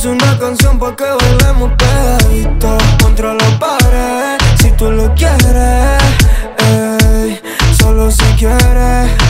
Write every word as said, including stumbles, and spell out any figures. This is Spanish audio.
una canción pa' que bailemos pegadito contra la pared, si tú lo quieres, ey, solo si quieres.